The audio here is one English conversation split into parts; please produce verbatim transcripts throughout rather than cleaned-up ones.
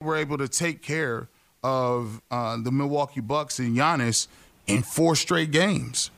were able to take care of uh, the Milwaukee Bucks and Giannis in four straight games.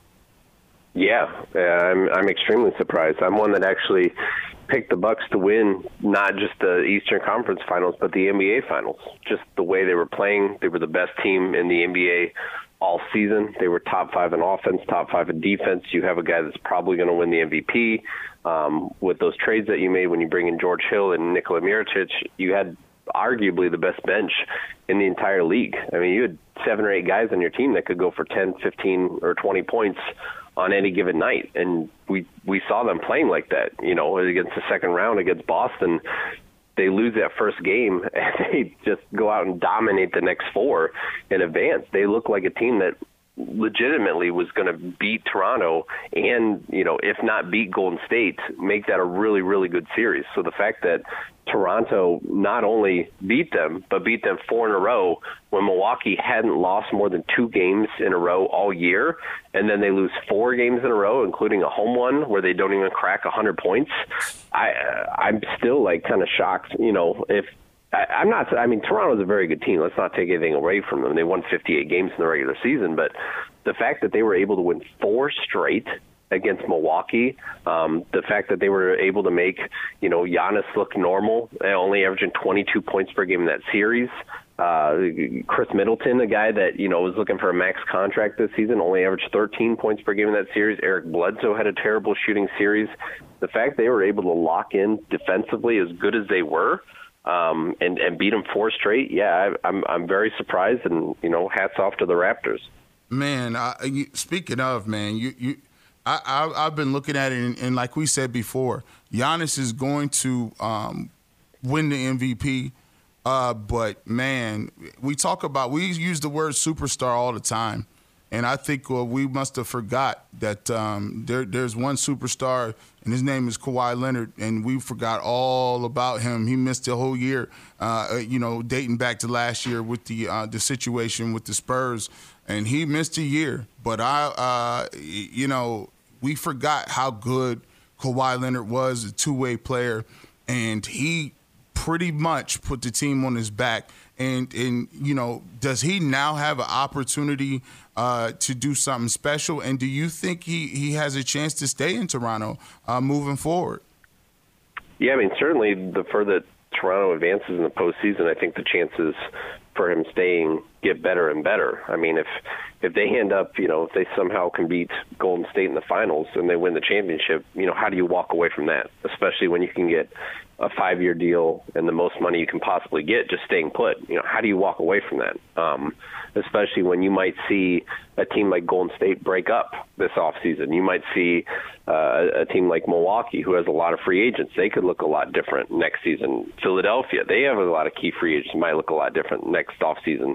Yeah, uh, I'm I'm extremely surprised. I'm one that actually picked the Bucks to win not just the Eastern Conference Finals, but the N B A Finals. Just the way they were playing, they were the best team in the N B A all season. They were top five in offense, top five in defense. You have a guy that's probably going to win the M V P. Um, with those trades that you made when you bring in George Hill and Nikola Mirotic, you had arguably the best bench in the entire league. I mean, you had seven or eight guys on your team that could go for ten, fifteen, or twenty points on any given night. And we, we saw them playing like that, you know, against the second round against Boston. They lose that first game and they just go out and dominate the next four in advance. They look like a team that legitimately was going to beat Toronto and, you know, if not beat Golden State, make that a really, really good series. So the fact that Toronto not only beat them, but beat them four in a row when Milwaukee hadn't lost more than two games in a row all year, and then they lose four games in a row, including a home one where they don't even crack one hundred points. I, I'm still, like, kind of shocked, you know, if I, I'm not. I mean, Toronto's a very good team. Let's not take anything away from them. They won fifty-eight games in the regular season, but the fact that they were able to win four straight against Milwaukee, um, the fact that they were able to make, you know, Giannis look normal, only averaging twenty-two points per game in that series. Uh, Chris Middleton, a guy that, you know, was looking for a max contract this season, only averaged thirteen points per game in that series. Eric Bledsoe had a terrible shooting series. The fact they were able to lock in defensively as good as they were, Um, and, and beat them four straight. Yeah, I, I'm I'm very surprised, and you know, hats off to the Raptors. Man, I, you, speaking of man, you you, I, I I've been looking at it, and, and like we said before, Giannis is going to um, win the M V P. Uh, but man, we talk about we use the word superstar all the time, and I think well, we must have forgot that um, there there's one superstar. And his name is Kawhi Leonard, and we forgot all about him. He missed the whole year, uh, you know, dating back to last year with the uh, the situation with the Spurs, and he missed a year. But I, uh, you know, we forgot how good Kawhi Leonard was, a two-way player, and he pretty much put the team on his back. And, and you know, does he now have an opportunity uh, to do something special? And do you think he, he has a chance to stay in Toronto uh, moving forward? Yeah, I mean, certainly the further Toronto advances in the postseason, I think the chances for him staying get better and better. I mean, if if they end up, you know, if they somehow can beat Golden State in the finals and they win the championship, you know, how do you walk away from that? Especially when you can get a five-year deal and the most money you can possibly get just staying put. You know, how do you walk away from that? Um, especially when you might see a team like Golden State break up this offseason. You might see uh, a team like Milwaukee, who has a lot of free agents. They could look a lot different next season. Philadelphia, they have a lot of key free agents, might look a lot different next offseason.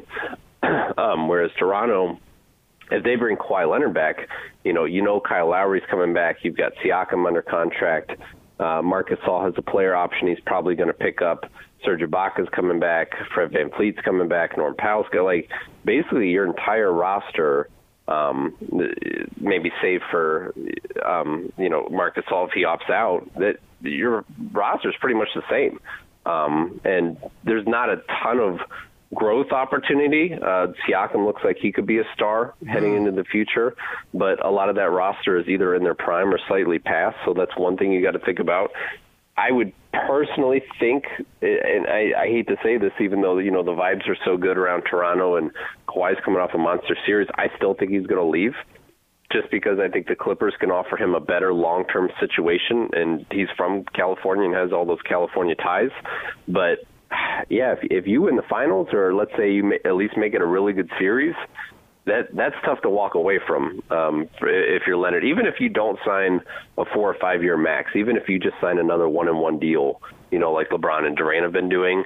um, whereas Toronto, if they bring Kawhi Leonard back, you know, you know Kyle Lowry's coming back. You've got Siakam under contract. Uh, Marcus Gasol has a player option he's probably going to pick up. Serge Ibaka's coming back. Fred VanVleet's coming back. Norm Powell's got, like, basically your entire roster, um, maybe save for, um, you know, Marcus Gasol if he opts out, that your roster is pretty much the same. Um, and there's not a ton of growth opportunity. Uh, Siakam looks like he could be a star heading into the future, but a lot of that roster is either in their prime or slightly past, so that's one thing you got to think about. I would personally think, and I, I hate to say this, even though, you know, the vibes are so good around Toronto and Kawhi's coming off a monster series, I still think he's going to leave, just because I think the Clippers can offer him a better long-term situation, and he's from California and has all those California ties. But yeah, if, if you win the finals, or let's say you may, at least make it a really good series, that that's tough to walk away from um, if you're Leonard. Even if you don't sign a four or five year max, even if you just sign another one and one deal, you know, like LeBron and Durant have been doing,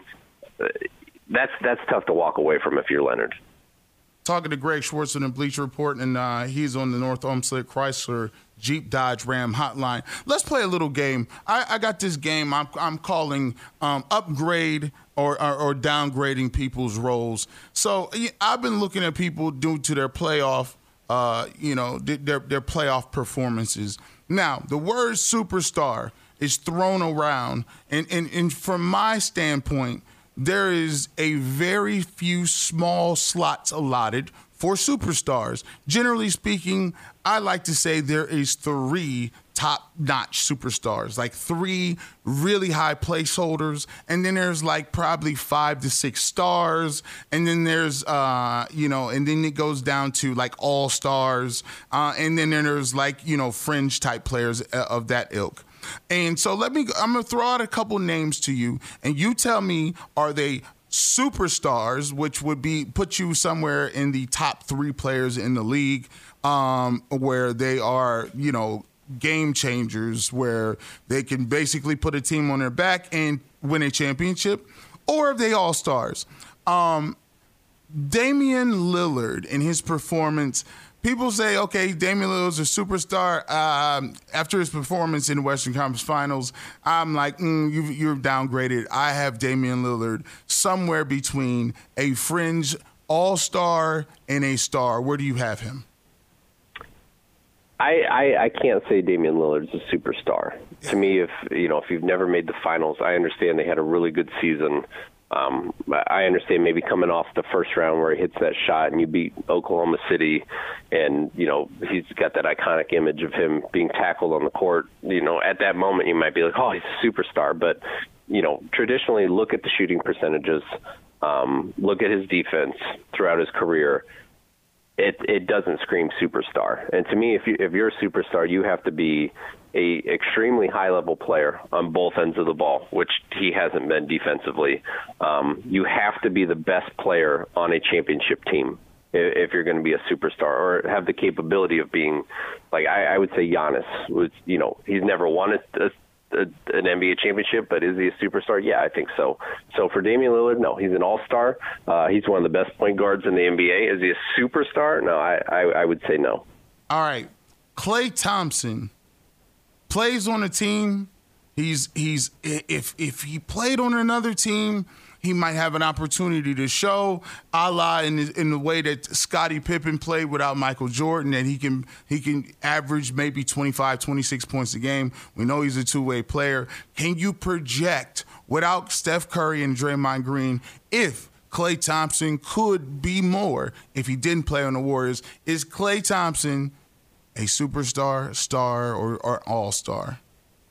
that's that's tough to walk away from if you're Leonard. Talking to Greg Schwartz on the Bleacher Report, and uh, he's on the North Olmsted Chrysler Jeep Dodge Ram hotline. Let's play a little game. I, I got this game I'm, I'm calling um, upgrade or, or, or downgrading people's roles. So I've been looking at people due to their playoff, uh, you know, their, their playoff performances. Now, the word superstar is thrown around, and, and, and from my standpoint, there is a very few small slots allotted for superstars. Generally speaking, I like to say there is three top-notch superstars, like three really high placeholders, and then there's like probably five to six stars, and then there's, uh, you know, and then it goes down to like all-stars, uh, and then there's like, you know, fringe-type players of that ilk. And so let me, I'm going to throw out a couple names to you, and you tell me, are they superstars, which would be put you somewhere in the top three players in the league, um, where they are, you know, game changers, where they can basically put a team on their back and win a championship, or are they all-stars? Um, Damian Lillard and his performance, people say, okay, Damian Lillard's a superstar. Um, after his performance in the Western Conference Finals, I'm like, mm, you, you're downgraded. I have Damian Lillard somewhere between a fringe all-star and a star. Where do you have him? I, I, I can't say Damian Lillard's a superstar. To me, if you know, if you've never made the finals, I understand they had a really good season. Um, I understand maybe coming off the first round where he hits that shot and you beat Oklahoma City, and you know he's got that iconic image of him being tackled on the court. You know, at that moment you might be like, oh, he's a superstar. But you know, traditionally, look at the shooting percentages, um, look at his defense throughout his career. It it doesn't scream superstar. And to me, if you if you're a superstar, you have to be a extremely high level player on both ends of the ball, which he hasn't been defensively. Um, you have to be the best player on a championship team if you're going to be a superstar, or have the capability of being, like I, I would say Giannis was. You know, he's never won a, a A, an N B A championship, but is he a superstar? Yeah, I think so. So for Damian Lillard, no, he's an all-star. Uh, he's one of the best point guards in the N B A. Is he a superstar? No, I, I, I would say no. All right. Klay Thompson plays on a team. He's he's if if he played on another team, he might have an opportunity to show, a la in the, in the way that Scottie Pippen played without Michael Jordan, that he can he can average maybe twenty-five, twenty-six points a game. We know he's a two-way player. Can you project, without Steph Curry and Draymond Green, if Klay Thompson could be more if he didn't play on the Warriors? Is Klay Thompson a superstar, star, or, or all-star?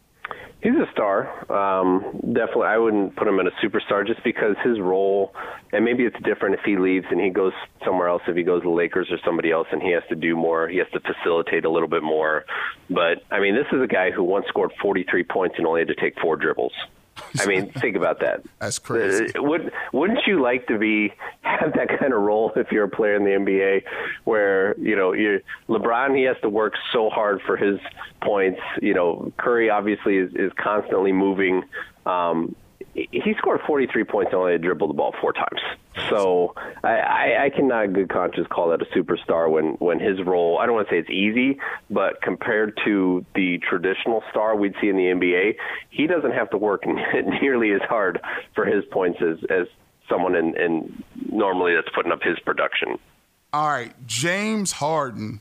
He's a star. Um, definitely, I wouldn't put him in a superstar just because his role, and maybe it's different if he leaves and he goes somewhere else, if he goes to the Lakers or somebody else, and he has to do more. He has to facilitate a little bit more. But, I mean, this is a guy who once scored forty-three points and only had to take four dribbles. I mean, think about that. That's crazy. Uh, would, wouldn't you like to be have that kind of role if you're a player in the N B A where, you know, you LeBron, he has to work so hard for his points. You know, Curry obviously is, is constantly moving. Um, he scored forty-three points and only dribbled the ball four times. So I, I, I cannot in good conscience call that a superstar when, when his role, I don't want to say it's easy, but compared to the traditional star we'd see in the N B A, he doesn't have to work nearly as hard for his points as, as someone in, in normally that's putting up his production. All right, James Harden.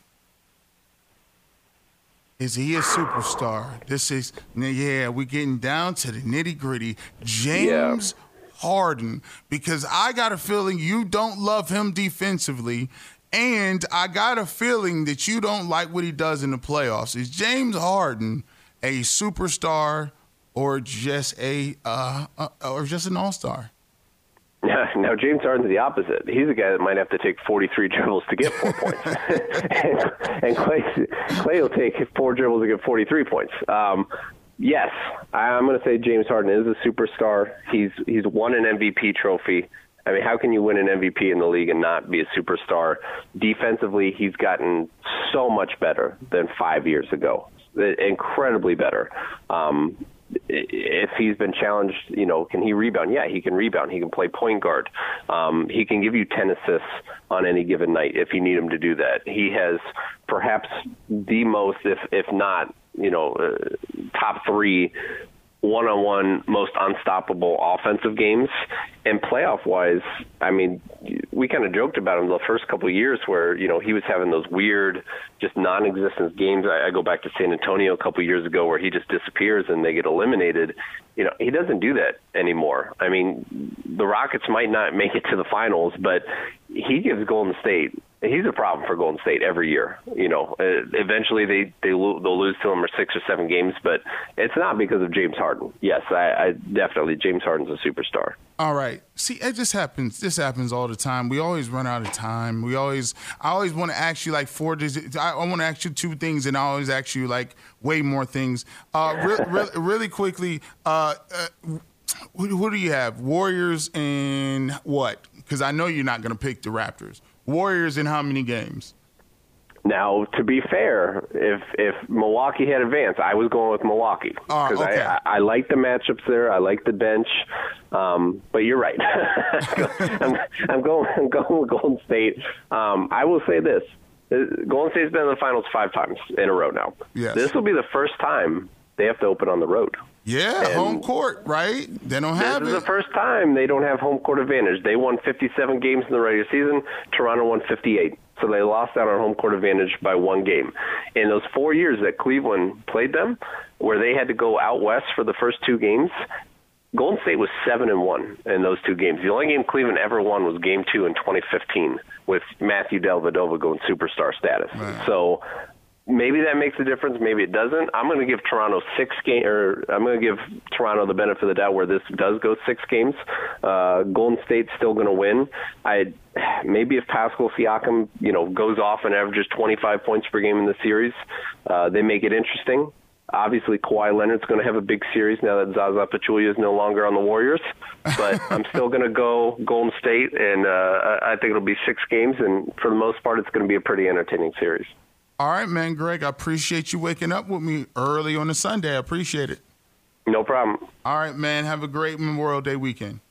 Is he a superstar? This is, yeah, we're getting down to the nitty-gritty. James yeah. Harden, because I got a feeling you don't love him defensively, and I got a feeling that you don't like what he does in the playoffs. Is James Harden a superstar or just a uh, uh, or just an all-star? Now, James Harden's the opposite. He's a guy that might have to take forty-three dribbles to get four points. and and Klay, Klay will take four dribbles to get forty-three points. Um, yes, I'm going to say James Harden is a superstar. He's he's won an M V P trophy. I mean, how can you win an M V P in the league and not be a superstar? Defensively, he's gotten so much better than five years ago. Incredibly better. Um If he's been challenged, you know, can he rebound? Yeah, he can rebound. He can play point guard. Um, he can give you ten assists on any given night if you need him to do that. He has perhaps the most, if if not, you know, uh, top three one-on-one most unstoppable offensive games. And playoff-wise, I mean, we kind of joked about him the first couple of years where, you know, he was having those weird, just non-existent games. I, I go back to San Antonio a couple of years ago where he just disappears and they get eliminated. You know, he doesn't do that anymore. I mean, the Rockets might not make it to the finals, but he gives Golden State, he's a problem for Golden State every year. You know, uh, eventually they, they lo- they'll lose to him or six or seven games, but it's not because of James Harden. Yes, I, I definitely, James Harden's a superstar. All right. See, it just happens. This happens all the time. We always run out of time. We always, I always want to ask you like four, I, I want to ask you two things, and I always ask you like way more things. Uh, re- re- really quickly, uh, uh, who, who do you have? Warriors and what? Because I know you're not going to pick the Raptors. Warriors in how many games? Now, to be fair, if if Milwaukee had advanced, I was going with Milwaukee because uh, okay. I, I like the matchups there. I like the bench, um, but you're right. I'm, I'm going. I'm going with Golden State. Um, I will say this: Golden State's been in the finals five times in a row now. Yes. This will be the first time they have to open on the road. Yeah, and home court, right? They don't have this it. This is the first time they don't have home court advantage. They won fifty-seven games in the regular season. Toronto won fifty-eight. So they lost out on home court advantage by one game. In those four years that Cleveland played them, where they had to go out west for the first two games, Golden State was seven and one in those two games. The only game Cleveland ever won was Game Two in twenty fifteen, with Matthew Dellavedova going superstar status. Man. So maybe that makes a difference. Maybe it doesn't. I'm going to give Toronto six game, or I'm going to give Toronto the benefit of the doubt where this does go six games. Uh, Golden State's still going to win. I maybe if Pascal Siakam, you know, goes off and averages twenty-five points per game in the series, uh, they make it interesting. Obviously, Kawhi Leonard's going to have a big series now that Zaza Pachulia is no longer on the Warriors. But I'm still going to go Golden State, and uh, I think it'll be six games. And for the most part, it's going to be a pretty entertaining series. All right, man, Greg, I appreciate you waking up with me early on a Sunday. I appreciate it. No problem. All right, man, have a great Memorial Day weekend.